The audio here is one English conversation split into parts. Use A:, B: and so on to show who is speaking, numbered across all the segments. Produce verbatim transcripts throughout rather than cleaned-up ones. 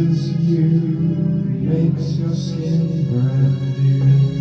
A: kisses you, makes your skin brand new.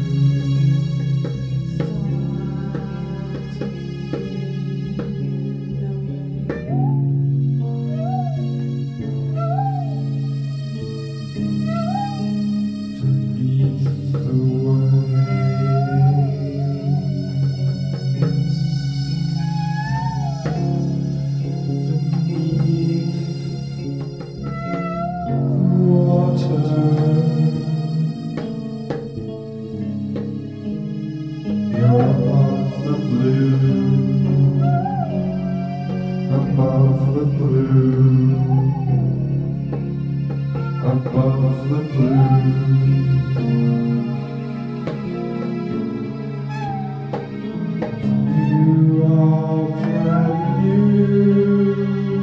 A: Above the blue, above the blue, above the blue. You are brand new.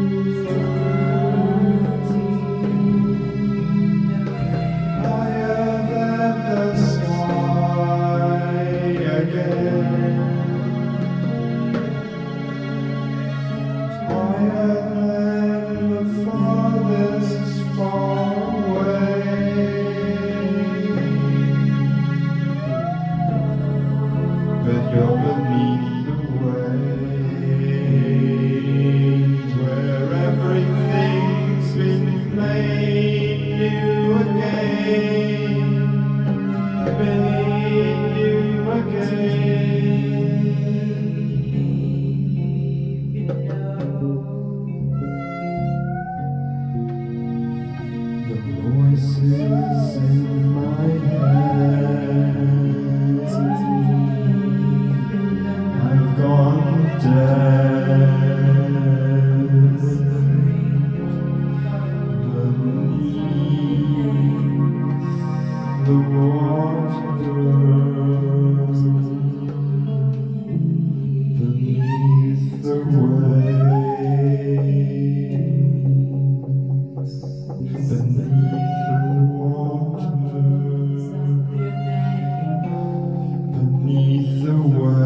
A: Higher than the sky again. Higher than the farthest far away. But you're beneath the waves, where everything's been made new again, made new again. The voices in my head have gone dead. Beneath the water, beneath the waves, beneath the water, beneath the waves.